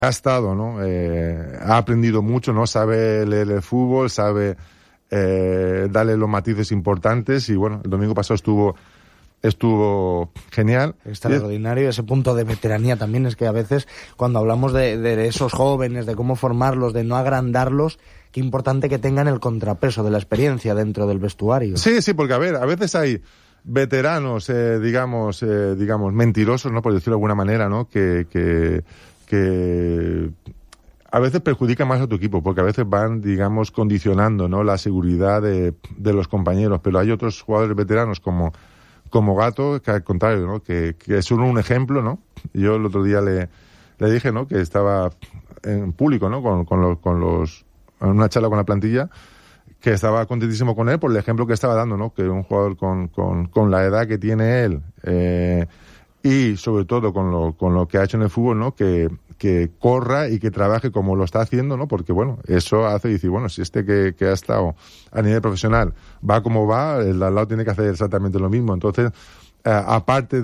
ha estado, ¿no? Ha aprendido mucho, ¿no? Sabe leer el fútbol, sabe darle los matices importantes y bueno, el domingo pasado estuvo genial. Extraordinario. Ese punto de veteranía también es que a veces cuando hablamos de esos jóvenes, de cómo formarlos, de no agrandarlos, qué importante que tengan el contrapeso de la experiencia dentro del vestuario. Sí, porque a veces hay veteranos, digamos, mentirosos, ¿no? Por decirlo de alguna manera, ¿no? Que a veces perjudican más a tu equipo, porque a veces van, digamos, condicionando, ¿no? La seguridad de los compañeros, pero hay otros jugadores veteranos como Gato, que al contrario, ¿no? Que son un ejemplo, ¿no? Yo el otro día le dije, ¿no? Que estaba en público, ¿no? En una charla con la plantilla, que estaba contentísimo con él por el ejemplo que estaba dando, ¿no? Que un jugador con la edad que tiene él, y sobre todo con lo que ha hecho en el fútbol, ¿no? Que corra y que trabaje como lo está haciendo, ¿no? Porque, bueno, eso hace decir, bueno, si que ha estado a nivel profesional va como va, el de al lado tiene que hacer exactamente lo mismo. Entonces, aparte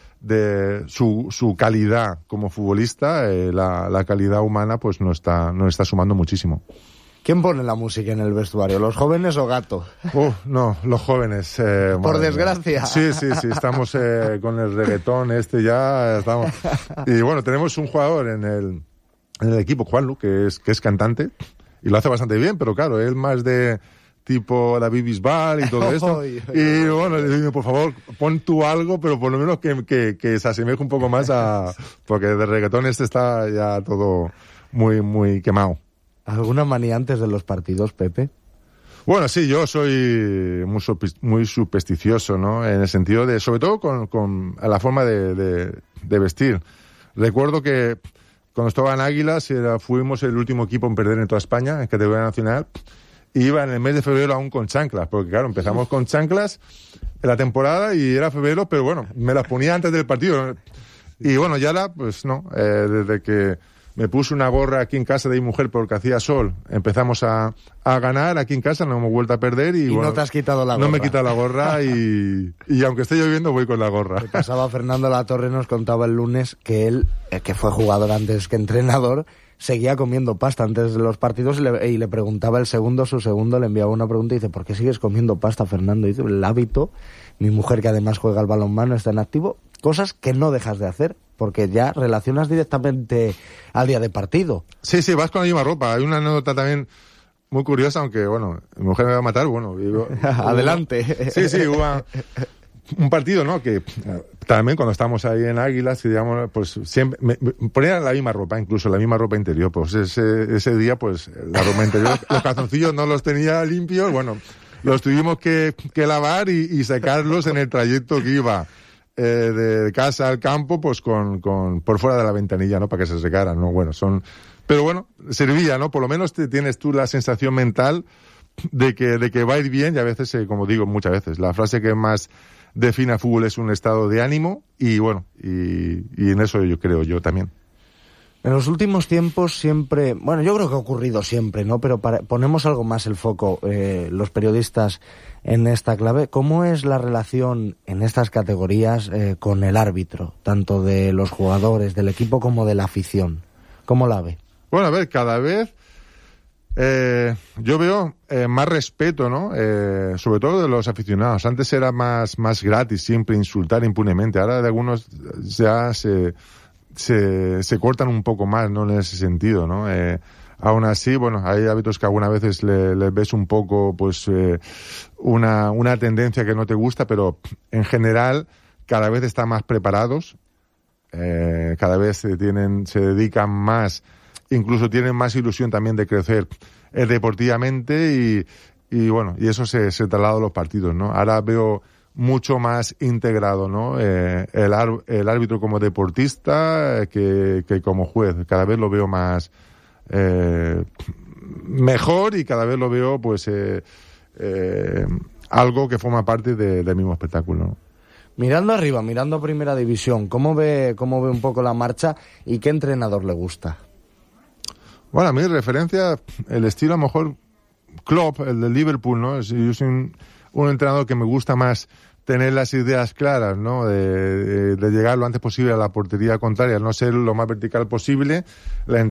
de su calidad como futbolista, la calidad humana, pues no está sumando muchísimo. ¿Quién pone la música en el vestuario, los jóvenes o Gato? No, los jóvenes. Por desgracia. Sí, estamos con el reggaetón ya estamos. Y bueno, tenemos un jugador en el equipo, Juanlu, que es cantante, y lo hace bastante bien, pero claro, él más de tipo David Bisbal y todo esto. Y bueno, le digo, por favor, pon tú algo, pero por lo menos que se asemeje un poco más porque de reggaetón está ya todo muy, muy quemado. ¿Alguna manía antes de los partidos, Pepe? Bueno, sí, yo soy muy supersticioso, ¿no? En el sentido de, sobre todo con la forma de vestir. Recuerdo que cuando estaba en Águilas, fuimos el último equipo en perder en toda España, en categoría nacional, y iba en el mes de febrero aún con chanclas, porque claro, empezamos con chanclas en la temporada y era febrero, pero bueno, me las ponía antes del partido. Y bueno, ya pues no, desde que me puse una gorra aquí en casa de mi mujer porque hacía sol. Empezamos a ganar aquí en casa, no hemos vuelto a perder. Y bueno, no te has quitado la gorra. No me he quitado la gorra y aunque esté lloviendo voy con la gorra. Me pasaba Fernando Latorre, nos contaba el lunes que él, que fue jugador antes que entrenador, seguía comiendo pasta antes de los partidos y le preguntaba su segundo, le enviaba una pregunta y dice, ¿por qué sigues comiendo pasta, Fernando? Y dice, el hábito, mi mujer que además juega al balonmano, está en activo, cosas que no dejas de hacer, porque ya relacionas directamente al día de partido. Sí, vas con la misma ropa. Hay una anécdota también muy curiosa, aunque, bueno, mi mujer me va a matar, bueno. Adelante. Sí, hubo un partido, ¿no? Que también cuando estábamos ahí en Águilas, digamos, pues siempre me ponían la misma ropa, incluso la misma ropa interior. Pues ese día, pues, la ropa interior, los calzoncillos no los tenía limpios, bueno, los tuvimos que lavar y secarlos en el trayecto que iba de casa al campo, pues por fuera de la ventanilla, ¿no? Para que se secaran, ¿no? Bueno, pero bueno, servía, ¿no? Por lo menos tienes tú la sensación mental de que va a ir bien, y a veces, como digo muchas veces, la frase que más define al fútbol es un estado de ánimo, y bueno, y en eso yo creo yo también. En los últimos tiempos siempre, bueno, yo creo que ha ocurrido siempre, ¿no? Pero ponemos algo más el foco, los periodistas, en esta clave. ¿Cómo es la relación en estas categorías con el árbitro, tanto de los jugadores, del equipo, como de la afición? ¿Cómo la ve? Bueno, a ver, cada vez yo veo más respeto, ¿no? Sobre todo de los aficionados. Antes era más gratis siempre insultar impunemente. Ahora de algunos ya se cortan un poco más, ¿no? En ese sentido, ¿no? Aún así, bueno, hay hábitos que algunas veces les ves un poco, pues, una tendencia que no te gusta, pero en general cada vez están más preparados, cada vez se dedican más, incluso tienen más ilusión también de crecer deportivamente y bueno, y eso se traslada a los partidos, ¿no? Ahora veo mucho más integrado, ¿no? El árbitro como deportista que como juez. Cada vez lo veo más mejor, y cada vez lo veo, pues, algo que forma parte del mismo espectáculo, ¿no? Mirando arriba, mirando a Primera División, ¿cómo ve un poco la marcha y qué entrenador le gusta? Bueno, a mí referencia, el estilo a lo mejor Klopp, el de Liverpool, ¿no? Yo soy un entrenador que me gusta más tener las ideas claras, ¿no? De llegar lo antes posible a la portería contraria, no ser lo más vertical posible.